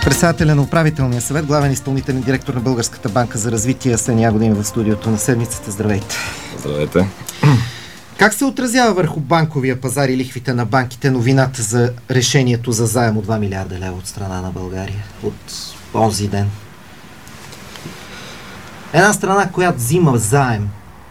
Председателя на управителния съвет, главен изпълнителен директор на Българската банка за развитие Асен Ягодин в студиото на седмицата. Здравейте! Здравейте! Как се отразява върху банковия пазар и лихвите на банките новината за решението за заем от 2 милиарда лева от страна на България от онзи ден? Една страна, която взима заем,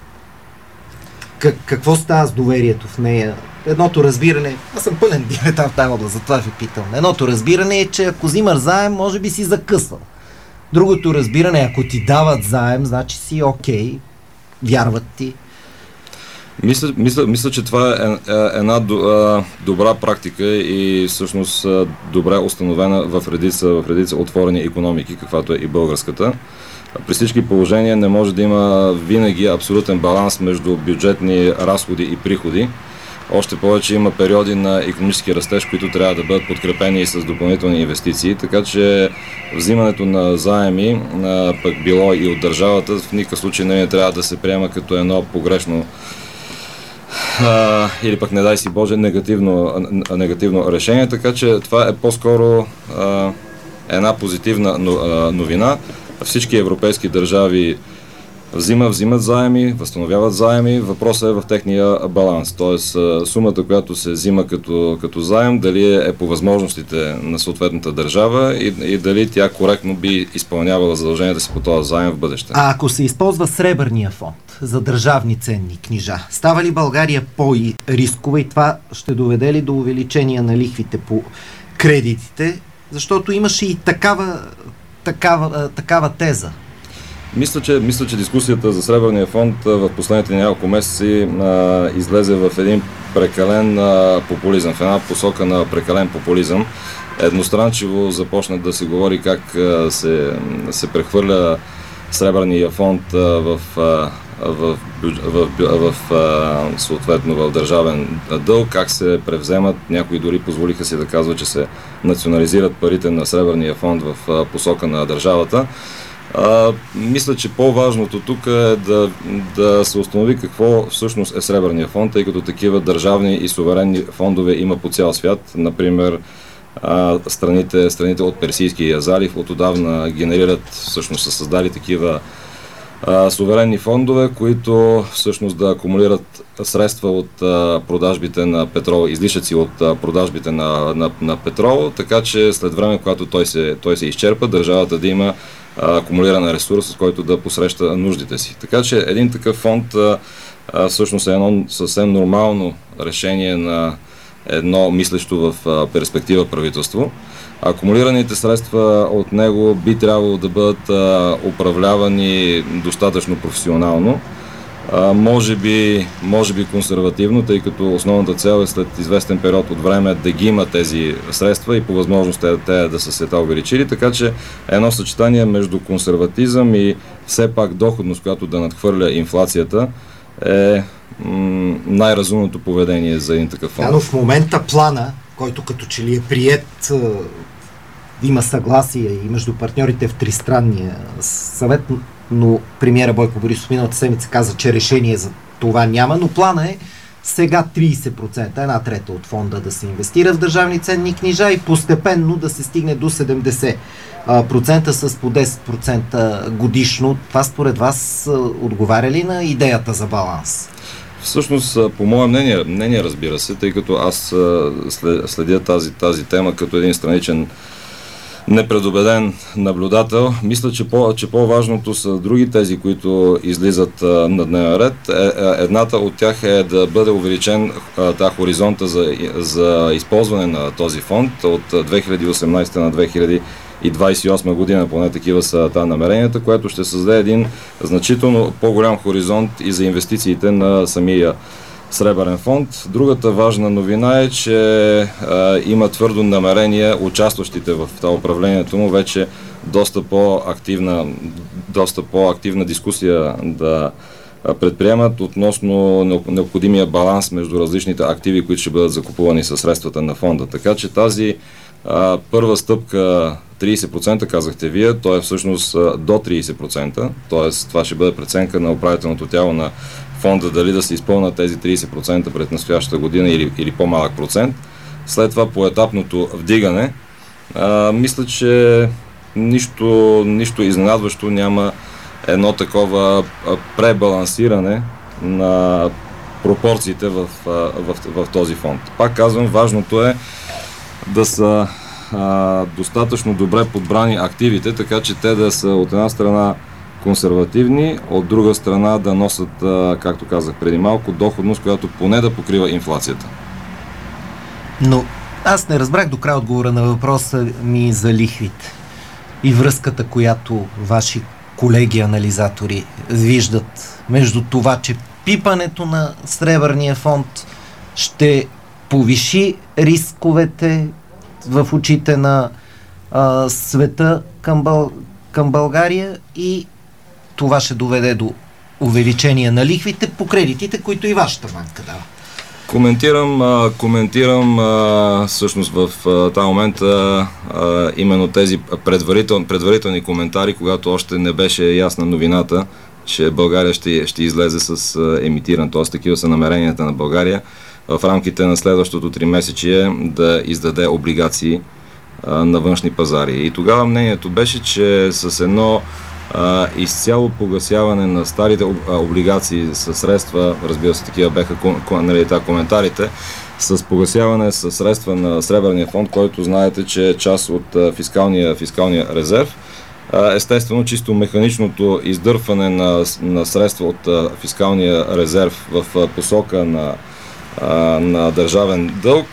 какво става с доверието в нея? Едното разбиране, аз съм пълен дилетант в тази област, затова ви питам. Едното разбиране е, че ако взимаш заем, може би си закъсал. Другото разбиране, ако ти дават заем, значи си окей, вярват ти. Мисля, че това е една добра практика и всъщност добре установена в редица отворени икономики, каквато е и българската. При всички положения не може да има винаги абсолютен баланс между бюджетни разходи и приходи. Още повече има периоди на икономически растеж, които трябва да бъдат подкрепени и с допълнителни инвестиции, така че взимането на заеми, пък било и от държавата, в никакъв случай не трябва да се приема като едно погрешно или пък не дай си Боже негативно решение, така че това е по-скоро една позитивна новина. Всички европейски държави взимат заеми, възстановяват заеми. Въпросът е в техния баланс. Тоест сумата, която се взима като заем, дали е по възможностите на съответната държава и дали тя коректно би изпълнявала задълженията си по този заем в бъдеще. А ако се използва сребърния фонд за държавни ценни книжа, става ли България по-рискова и това ще доведе ли до увеличение на лихвите по кредитите? Защото имаше и такава теза. Мисля, че дискусията за Сребърния фонд в последните няколко месеци излезе в един прекален популизъм, в една посока на прекален популизъм. Едностранчиво започна да се говори как се прехвърля Сребърния фонд съответно в държавен дълг, как се превземат. Някои дори позволиха си да казват, че се национализират парите на Сребърния фонд в посока на държавата. Мисля, че по-важното тук е да се установи какво всъщност е Сребърния фонд, тъй като такива държавни и суверенни фондове има по цял свят. Например, страните от Персийския залив отдавна генерират, всъщност са създали такива суверенни фондове, които всъщност да акумулират средства от продажбите на петрол, излишъци от продажбите на петрол, така че след време, когато той се изчерпа, държавата да има акумулиран ресурс, с който да посреща нуждите си. Така че един такъв фонд всъщност е едно съвсем нормално решение на едно мислещо в перспектива правителство. Акумулираните средства от него би трябвало да бъдат управлявани достатъчно професионално. Може би консервативно, тъй като основната цел е след известен период от време да ги има тези средства и по възможност те да са се увеличили, така че едно съчетание между консерватизъм и все пак доходност, която да надхвърля инфлацията, е най-разумното поведение за един такъв фонд. Но в момента плана, който като че ли е приет, има съгласие и между партньорите в тристранния съвет, но премиера Бойко Борисов миналата седмица каза, че решение за това няма, но плана е сега 30%, една трета от фонда да се инвестира в държавни ценни книжа и постепенно да се стигне до 70% с по 10% годишно. Това според вас отговаря ли на идеята за баланс? Всъщност, по мое мнение, разбира се, тъй като аз следя тази тема като един страничен непредубеден наблюдател, мисля, че по-важното са други тези, които излизат на дневен ред. Едната от тях е да бъде увеличен хоризонта за използване на този фонд от 2018 на 2028 година, поне такива са намеренията, което ще създаде един значително по-голям хоризонт и за инвестициите на самия Сребърен фонд. Другата важна новина е, че има твърдо намерение участващите в това управлението му вече доста по-активна дискусия да предприемат относно необходимия баланс между различните активи, които ще бъдат закупувани със средствата на фонда. Така че тази първа стъпка 30% казахте вие, то е всъщност до 30%, т.е. това ще бъде преценка на управителното тяло на фонда дали да се изпълнят тези 30% пред настоящата година или по-малък процент. След това поетапното вдигане Мисля, че нищо изненадващо няма едно такова пребалансиране на пропорциите в този фонд. Пак казвам, важното е да са достатъчно добре подбрани активите, така че те да са от една страна консервативни, от друга страна да носят, както казах преди малко, доходност, която поне да покрива инфлацията. Но аз не разбрах до край отговора на въпроса ми за лихвите и връзката, която ваши колеги анализатори виждат между това, че пипането на Сребърния фонд ще повиши рисковете в очите на света към България и това ще доведе до увеличение на лихвите по кредитите, които и вашата банка дава. Коментирам всъщност в този момент именно тези предварителни коментари, когато още не беше ясна новината, че България ще излезе с емитиран, т.е. такива са намеренията на България в рамките на следващото 3-месечие да издаде облигации на външни пазари. И тогава мнението беше, че с едно изцяло погасяване на старите облигации със средства, разбира се, такива беха коментарите, с погасяване със средства на Сребърния фонд, който знаете, че е част от фискалния резерв. Естествено, чисто механичното издърпване на средства от фискалния резерв в посока на държавен дълг,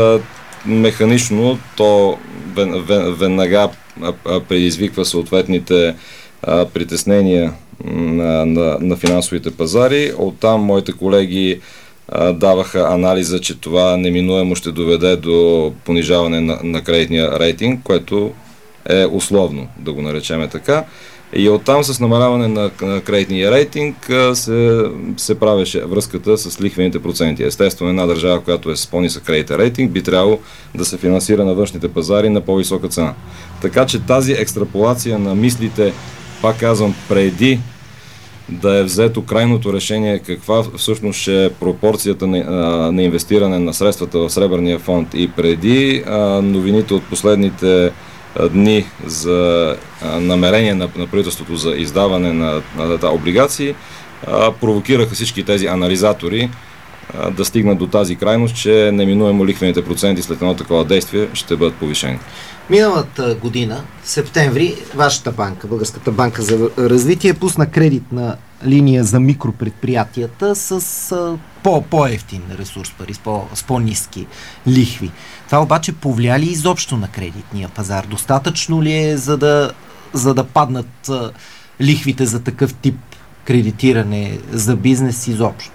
механично то веднага предизвиква съответните притеснения на финансовите пазари. Оттам моите колеги даваха анализа, че това неминуемо ще доведе до понижаване на кредитния рейтинг, което е условно, да го наречем така. И оттам с намаляване на кредитния рейтинг се правеше връзката с лихвените проценти. Естествено, една държава, която е с по-нисък кредитен рейтинг, би трябвало да се финансира на външните пазари на по-висока цена. Така че тази екстраполация на мислите, пак казвам, преди да е взето крайното решение каква всъщност ще е пропорцията на инвестиране на средствата в Сребърния фонд и преди новините от последните дни за намерение на правителството за издаване на облигации, провокираха всички тези анализатори да стигнат до тази крайност, че неминуемо лихвените проценти след едно такова действие ще бъдат повишени. Миналата година, септември, вашата банка, Българската банка за развитие, пусна кредитна линия за микропредприятията с по-ефтин ресурс пари, с по-ниски лихви. Това обаче повлия ли изобщо на кредитния пазар? Достатъчно ли е, за да паднат лихвите за такъв тип кредитиране за бизнес изобщо?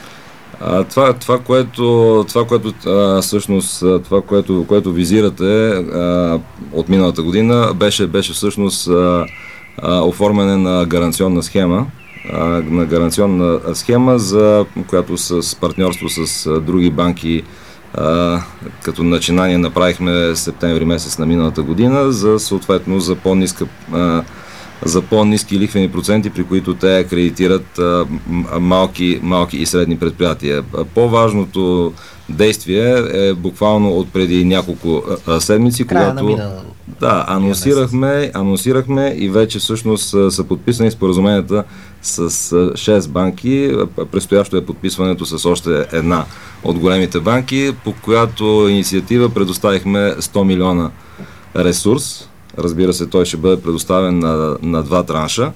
Това, което визирате от миналата година, беше всъщност оформяне на гаранционна схема, за която с партньорство с други банки като начинание направихме септември месец на миналата година, съответно за по-ниски лихвени проценти, при които те кредитират малки и средни предприятия. По-важното действие е буквално от преди няколко седмици, когато анонсирахме и вече всъщност са подписани споразуменията с 6 банки. Предстоящо е подписването с още една от големите банки, по която инициатива предоставихме 100 милиона ресурс. Разбира се, той ще бъде предоставен на 2 транша,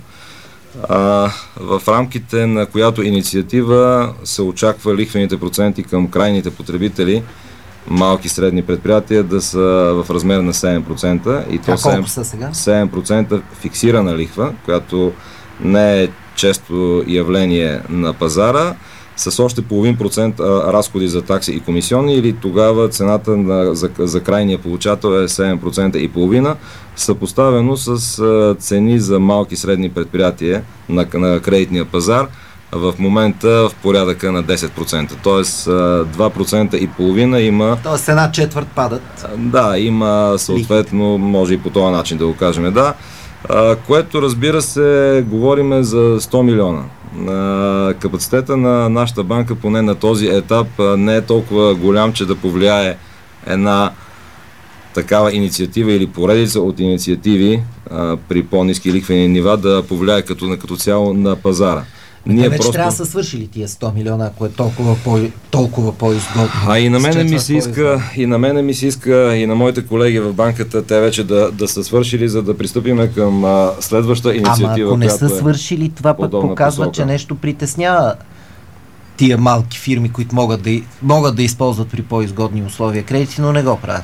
в рамките на която инициатива се очаква лихвените проценти към крайните потребители, малки и средни предприятия, да са в размер на 7%. И то 7% фиксирана лихва, която не е често явление на пазара, с още половин процент разходи за такси и комисионни, или тогава цената за крайния получател е 7% и половина, съпоставено с цени за малки и средни предприятия на кредитния пазар в момента в порядъка на 10%. Тоест 2% и половина има... Тоест една четвърт падат. Да, има съответно, може и по този начин да го кажем, да. Което, разбира се, говориме за 100 милиона. Капацитета на нашата банка, поне на този етап, не е толкова голям, че да повлияе една такава инициатива или поредица от инициативи при по-ниски лихвени нива да повлияе като цяло на пазара. Ние вече трябва да са свършили тия 100 милиона, ако е толкова по-изгодно. И на мене ми се иска, и на моите колеги в банката, те вече да са свършили, за да пристъпиме към следваща инициатива. Ама ако не са свършили, това пък показва, посока. Че нещо притеснява тия малки фирми, които могат да използват при по-изгодни условия кредити, но не го правят.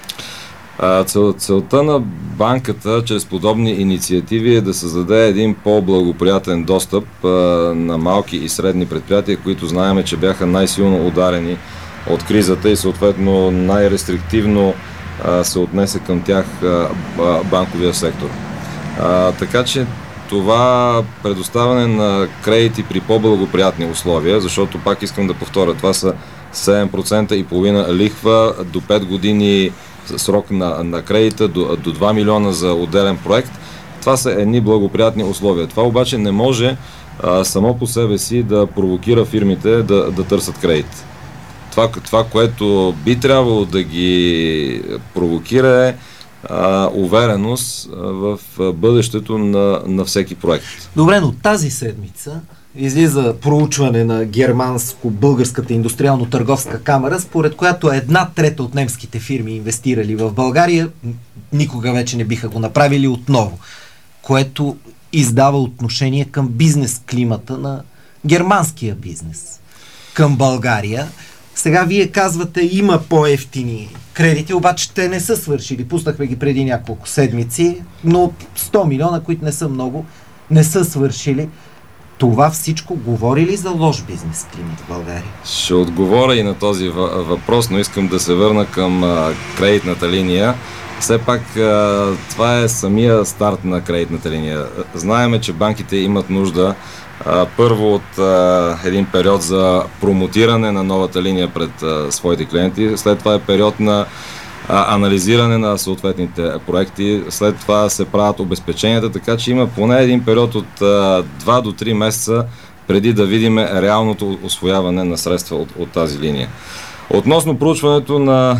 Целта на банката чрез подобни инициативи е да създаде един по-благоприятен достъп на малки и средни предприятия, които знаем, че бяха най-силно ударени от кризата и съответно най-рестриктивно се отнесе към тях банковия сектор. Така че това предоставяне на кредити при по-благоприятни условия, защото пак искам да повторя, това са 7,5% лихва до 5 години срок на кредита до 2 милиона за отделен проект. Това са едни благоприятни условия. Това обаче не може само по себе си да провокира фирмите да търсят кредит. Това, което би трябвало да ги провокира е увереност в бъдещето на всеки проект. Добре, но тази седмица излиза проучване на германско-българската индустриално-търговска камара, според която 1/3 от немските фирми инвестирали в България никога вече не биха го направили отново, което издава отношение към бизнес климата на германския бизнес към България. Сега вие казвате, има по-евтини кредити, обаче те не са свършили. Пуснахме ги преди няколко седмици, но 100 милиона, които не са много, не са свършили. Това всичко говори ли за лош бизнес климат в България? Ще отговоря и на този въпрос, но искам да се върна към кредитната линия. Все пак това е самия старт на кредитната линия. Знаеме, че банките имат нужда първо от един период за промотиране на новата линия пред своите клиенти, след това е период на анализиране на съответните проекти, след това се правят обезпеченията, така че има поне един период от 2 до 3 месеца преди да видим реалното усвояване на средства от тази линия. Относно проучването на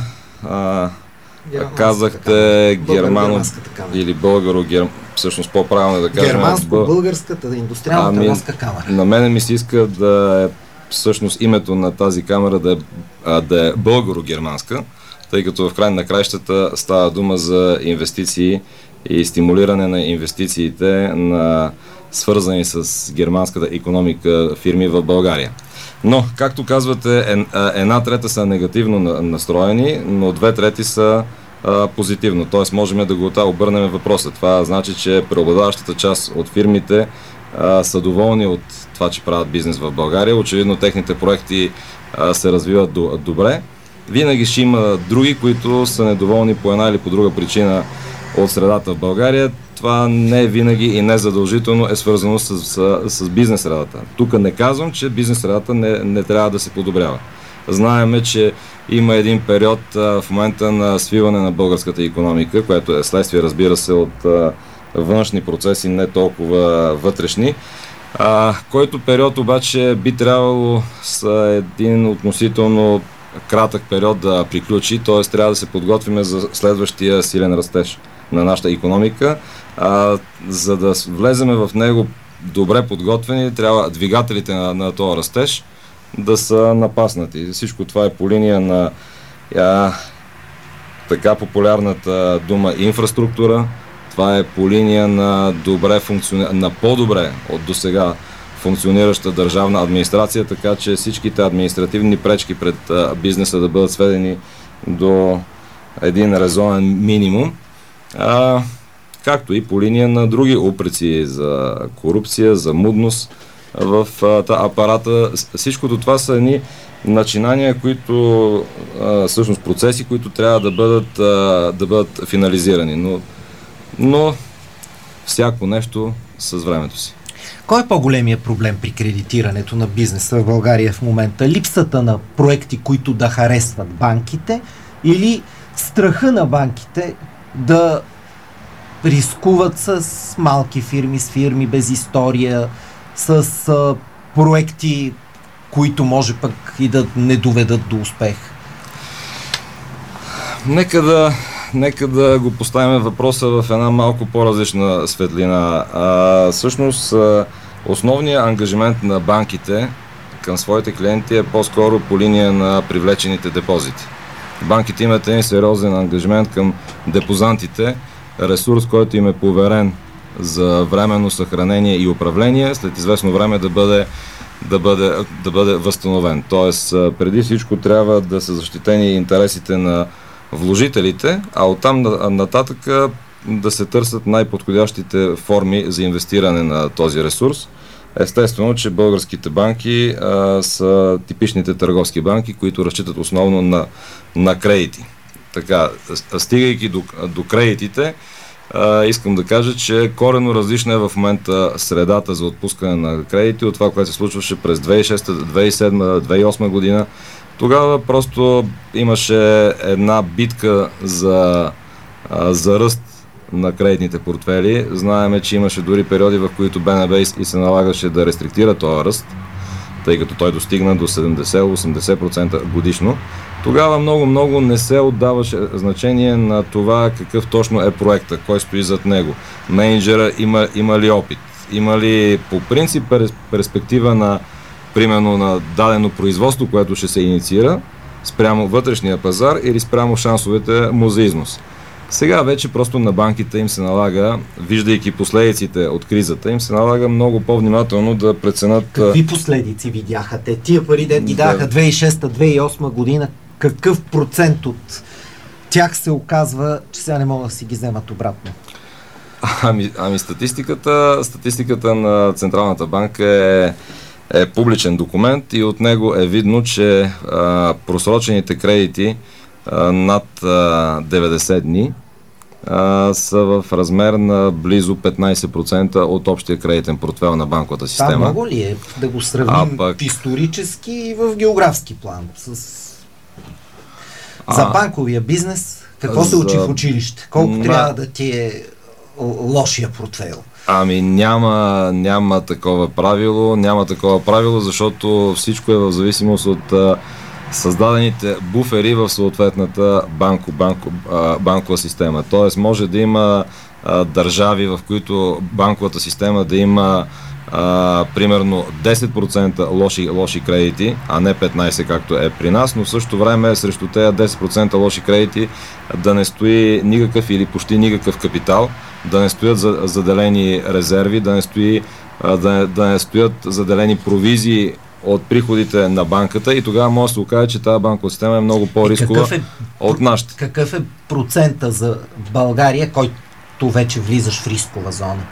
казахте германо или всъщност по-правилно да кажем Германско-българската индустриална камара. На мене ми се иска да е всъщност името на тази камера да е българо-германска, тъй като в край на краищата става дума за инвестиции и стимулиране на инвестициите на свързани с германската икономика фирми в България. Но, както казвате, 1/3 са негативно настроени, но 2/3 са позитивно. Т.е. можем да го обърнем въпроса. Това значи, че преобладаващата част от фирмите са доволни от това, че правят бизнес в България. Очевидно техните проекти се развиват добре. Винаги ще има други, които са недоволни по една или по друга причина от средата в България. Това не винаги и не задължително е свързано с бизнес средата. Тук не казвам, че бизнес средата не трябва да се подобрява. Знаеме, че има един период в момента на свиване на българската икономика, което е следствие, разбира се, от външни процеси, не толкова вътрешни, който период обаче би трябвало с един относително кратък период да приключи, т.е. трябва да се подготвим за следващия силен растеж на нашата икономика. За да влезем в него добре подготвени, трябва двигателите на този растеж да са напаснати. Всичко това е по линия на така популярната дума инфраструктура. Това е по линия на на по-добре от досега функционираща държавна администрация, така че всичките административни пречки пред бизнеса да бъдат сведени до един резонен минимум. Както и по линия на други упреци за корупция, за мудност в апарата. Всичкото това са едни начинания, които всъщност процеси, които трябва да бъдат финализирани. Но всяко нещо с времето си. Кой е по-големия проблем при кредитирането на бизнеса в България в момента? Липсата на проекти, които да харесват банките, или страха на банките да рискуват с малки фирми, с фирми без история, с проекти, които може пък и да не доведат до успех? Нека нека да го поставим въпроса в една малко по-различна светлина. Всъщност, основният ангажимент на банките към своите клиенти е по-скоро по линия на привлечените депозити. Банките имат един сериозен ангажимент към депозантите, ресурс, който им е поверен за временно съхранение и управление, след известно време да бъде възстановен. Тоест, преди всичко трябва да са защитени интересите на вложителите, а оттам нататък да се търсят най-подходящите форми за инвестиране на този ресурс. Естествено, че българските банки са типичните търговски банки, които разчитат основно на кредити. Така, стигайки до кредитите, искам да кажа, че коренно различна е в момента средата за отпускане на кредити от това, което се случваше през 2006, 2007, 2008 година. Тогава просто имаше една битка за ръст на кредитните портфели. Знаеме, че имаше дори периоди, в които БНБ и се налагаше да рестриктира този ръст, тъй като той достигна до 70-80% годишно. Тогава много не се отдаваше значение на това какъв точно е проекта, кой стои зад него. Мениджъра има ли опит, има ли по принцип перспектива на, примерно, на дадено производство, което ще се инициира спрямо вътрешния пазар или спрямо шансовете му за износ. Сега вече просто на банките им се налага, виждайки последиците от кризата, им се налага много по-внимателно да преценят... Какви последици видяха те? Тия пари, де ти даха 2006-2008 година, какъв процент от тях се оказва, че сега не могат да си ги вземат обратно? Ами статистиката на Централната банка е публичен документ и от него е видно, че просрочените кредити над 90 дни са в размер на близо 15% от общия кредитен портфел на банковата система. Това много ли е да го сравним исторически и в географски план? За банковия бизнес какво се учи в училище? Колко трябва да ти е лошия портфейл? Ами няма такова правило, защото всичко е в зависимост от създадените буфери в съответната банкова система. Тоест може да има държави, в които банковата система да има примерно 10% лоши кредити, а не 15% както е при нас, но в същото време срещу тези 10% лоши кредити да не стои никакъв или почти никакъв капитал, да не стоят заделени резерви, да не стоят заделени провизии от приходите на банката и тогава може да се окаже, че тази банкова система е много по-рискова от нашата. Какъв е процента за България, който вече влизаш в рискова зона?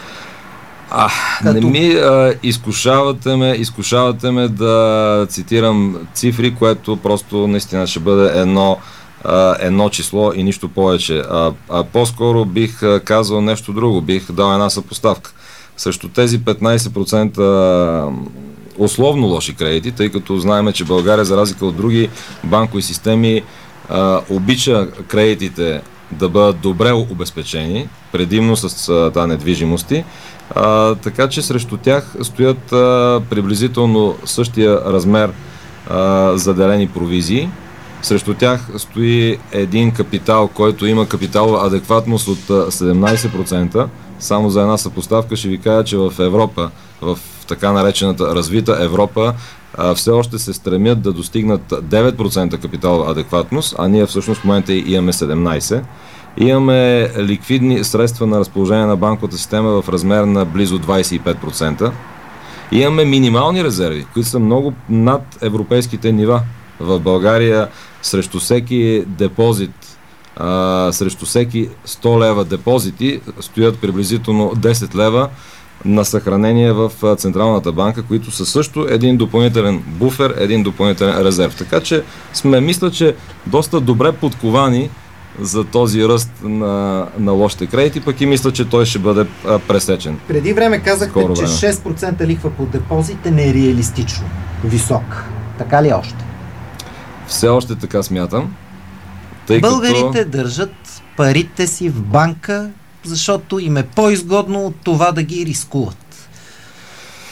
Не ми изкушавате ме да цитирам цифри, което просто наистина ще бъде едно число и нищо повече. По-скоро бих казал нещо друго, бих дал една съпоставка. Срещу тези 15% условно лоши кредити, тъй като знаем, че България, за разлика от други банкови системи, обича кредитите да бъдат добре обезпечени, предимно с недвижимости, така че срещу тях стоят приблизително същия размер заделени провизии. Срещу тях стои един капитал, който има капиталова адекватност от 17%. Само за една съпоставка ще ви кажа, че в Европа, в така наречената развита Европа, все още се стремят да достигнат 9% капиталова адекватност, а ние всъщност в момента имаме 17%. Имаме ликвидни средства на разположение на банковата система в размер на близо 25%. Имаме минимални резерви, които са много над европейските нива. В България срещу всеки депозит, срещу всеки 100 лева депозити стоят приблизително 10 лева на съхранение в Централната банка, които са също един допълнителен буфер, един допълнителен резерв. Така че мисля, че доста добре подковани за този ръст на лошите кредити, пък и мисля, че той ще бъде пресечен. Преди време казахте, че 6% лихва по депозит е нереалистично висок. Така ли още? Все още така смятам. Българите държат парите си в банка, защото им е по-изгодно от това да ги рискуват.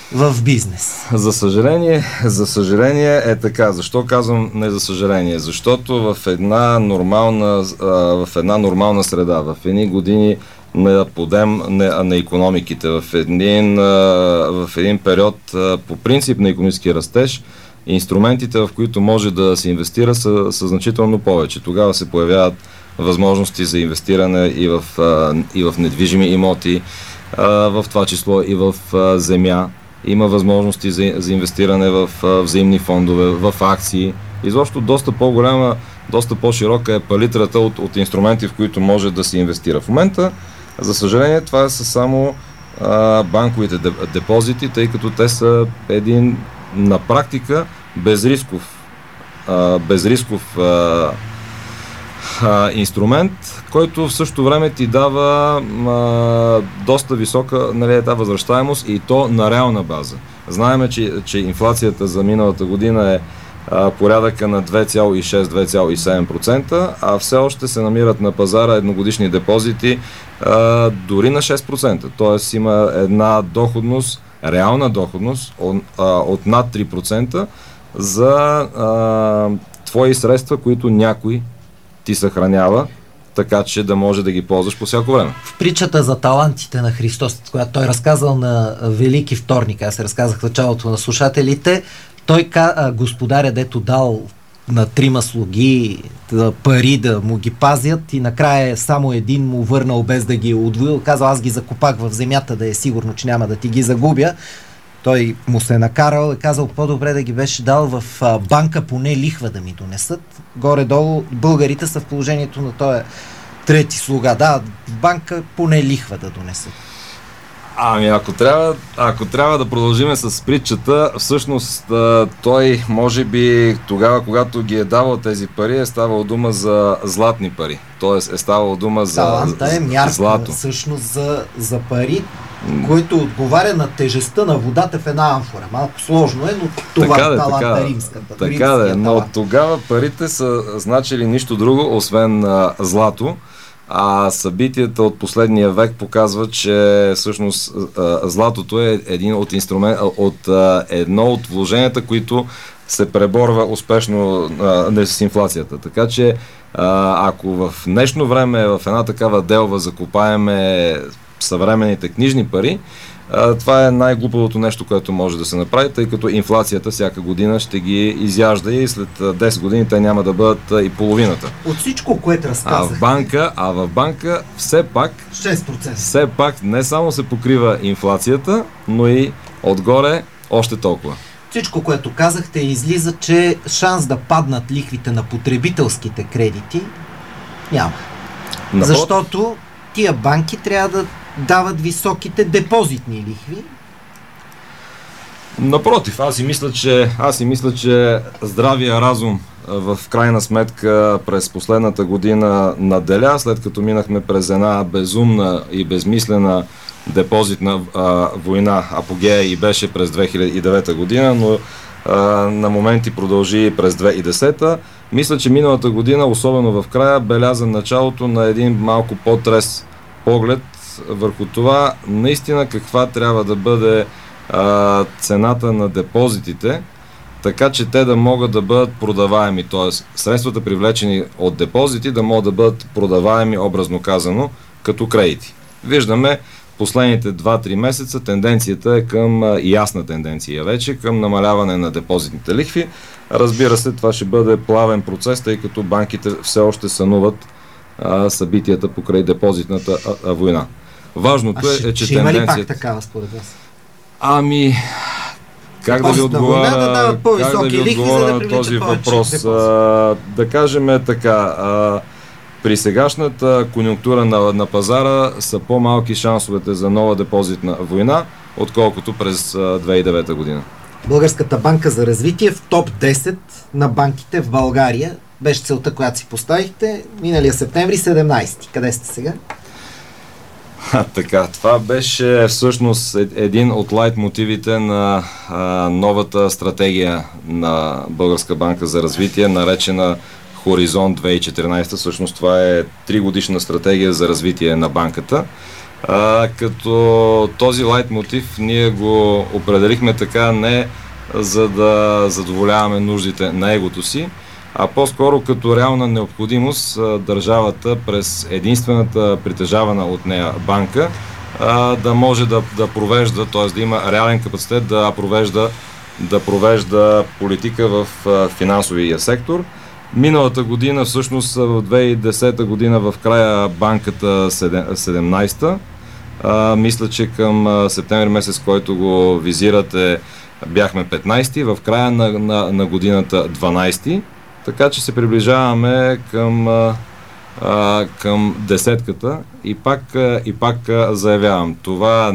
в бизнес? За съжаление е така. Защо казвам не за съжаление? Защото в една нормална среда, в едни години на подем на икономиките, в един период по принцип на икономически растеж, инструментите, в които може да се инвестира, са значително повече. Тогава се появяват възможности за инвестиране и в недвижими имоти, в това число и в земя. Има възможности за инвестиране в взаимни фондове, в акции. Изобщо доста по-голяма, доста по-широка е палитрата от инструменти, в които може да се инвестира. В момента, за съжаление, това са само банковите депозити, тъй като те са един на практика безрисков инструмент, който в същото време ти дава доста висока възвръщаемост и то на реална база. Знаеме, че инфлацията за миналата година е порядъка на 2,6-2,7%, а все още се намират на пазара едногодишни депозити дори на 6%. Тоест има една доходност, реална доходност от над 3% за твои средства, които някой ти съхранява, така че да може да ги ползваш по всяко време. В притчата за талантите на Христос, която той разказал на Велики вторник, аз се разказах в началото на слушателите, той господаря, дето дал на 3 слуги пари да му ги пазят и накрая само един му върнал без да ги удвоил, казал: аз ги закопах в земята, да е сигурно, че няма да ти ги загубя. Той му се накарал и казал: по-добре да ги беше дал в банка, поне лихва да ми донесат. Горе-долу българите са в положението на този трети слуга. Да, в банка поне лихва да донесат. Ами ако трябва да продължим с притчата, всъщност той може би тогава, когато ги е давал тези пари, е ставало дума за златни пари. Тоест е ставало дума за таланта е мярка, злато. Всъщност за пари, който отговаря на тежестта на водата в една амфора. Малко сложно е, но това е таланта римската. Така да, но тогава парите са значили нищо друго, освен злато. А събитията от последния век показват, че всъщност златото е едно от вложенията, които се преборва успешно с инфлацията. Така че ако в днешно време в една такава делва закопаеме съвременните книжни пари, това е най-глупавото нещо, което може да се направи, тъй като инфлацията всяка година ще ги изяжда и след 10 години те няма да бъдат и половината. От всичко, което разказах. В банка все пак 6%. Все пак не само се покрива инфлацията, но и отгоре още толкова. Всичко, което казахте, излиза, че шанс да паднат лихвите на потребителските кредити няма. Защото тия банки трябва да дават високите депозитни лихви. Напротив, аз си мисля, че здравия разум в крайна сметка през последната година наделя, след като минахме през една безумна и безмислена депозитна война. Апогея и беше през 2009 година, но на моменти продължи през 2010. Мисля, че миналата година, особено в края, беляза началото на един малко по-трез поглед върху това наистина каква трябва да бъде цената на депозитите, така че те да могат да бъдат продаваеми, т.е. средствата, привлечени от депозити, да могат да бъдат продаваеми, образно казано, като кредити. Виждаме последните 2-3 месеца тенденцията е към ясна тенденция вече, към намаляване на депозитните лихви. Разбира се, това ще бъде плавен процес, тъй като банките все още сънуват събитията покрай депозитната война. Важното е, че ще има ли пак такава според вас? Ами, как да ви отговоря на този въпрос? Да кажем така, при сегашната конюнктура на пазара са по-малки шансовете за нова депозитна война, отколкото през 2009 година. Българската банка за развитие в топ 10 на банките в България беше целта, която си поставихте миналия септември 17. Къде сте сега? Така, това беше всъщност един от лайт мотивите на новата стратегия на Българска банка за развитие, наречена Хоризонт 2014. Всъщност това е 3-годишна стратегия за развитие на банката. Като този лайтмотив ние го определихме така не за да задоволяваме нуждите на егото си, а по-скоро като реална необходимост държавата през единствената притежавана от нея банка да може да провежда, т.е. да има реален капацитет да провежда политика в финансовия сектор. Миналата година, всъщност в 2010 година, в края банката 17-та, мисля, че към септември месец, който го визирате, бяхме 15-ти, в края на годината 12-ти, така че се приближаваме към десетката и пак заявявам, това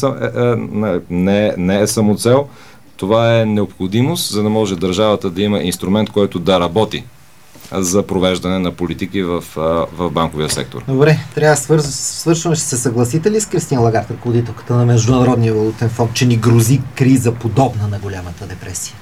не е самоцел, това е необходимост, за да може държавата да има инструмент, който да работи за провеждане на политики в банковия сектор. Добре, трябва да свършваме. Ще се съгласите ли с Кристин Лагард, ръководителката на Международния валутен фонд, че ни грози криза подобна на голямата депресия?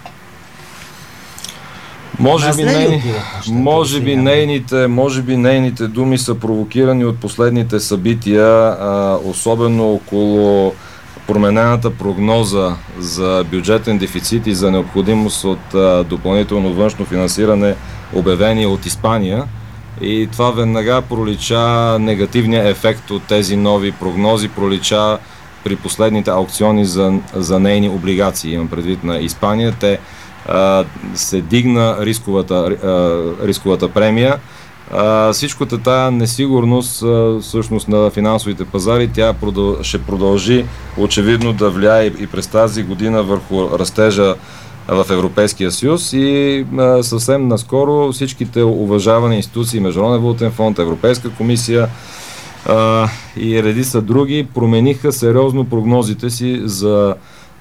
Може би нейните думи са провокирани от последните събития, особено около променената прогноза за бюджетен дефицит и за необходимост от допълнително външно финансиране, обявени от Испания. И това веднага пролича негативния ефект от тези нови прогнози, пролича при последните аукциони за нейни облигации. Имам предвид на Испания. Се дигна рисковата премия. Всичкото тая несигурност всъщност на финансовите пазари, тя ще продължи очевидно да влияе и през тази година върху растежа в Европейския съюз и съвсем наскоро всичките уважавани институции, Международен валутен фонд, Европейска комисия и редица други промениха сериозно прогнозите си за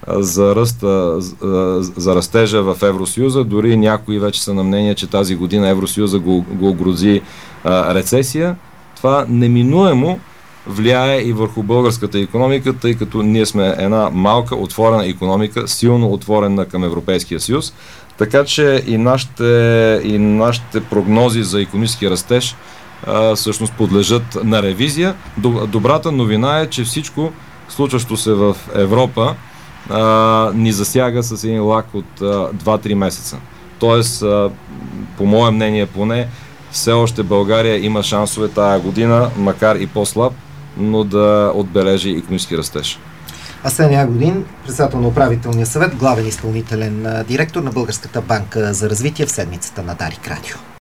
растежа в Евросъюза. Дори някои вече са на мнение, че тази година Евросъюза го грози рецесия. Това неминуемо влияе и върху българската икономика, тъй като ние сме една малка, отворена икономика, силно отворена към Европейския съюз. Така че и нашите прогнози за икономически растеж всъщност подлежат на ревизия. Добрата новина е, че всичко случващо се в Европа ни засяга с един лак от 2-3 месеца. Тоест, по мое мнение поне, все още България има шансове тая година, макар и по-слаб, но да отбележи икономически растеж. Асен Ягодин, председател на управителния съвет, главен изпълнителен директор на Българската банка за развитие в седмицата на Дарик Радио.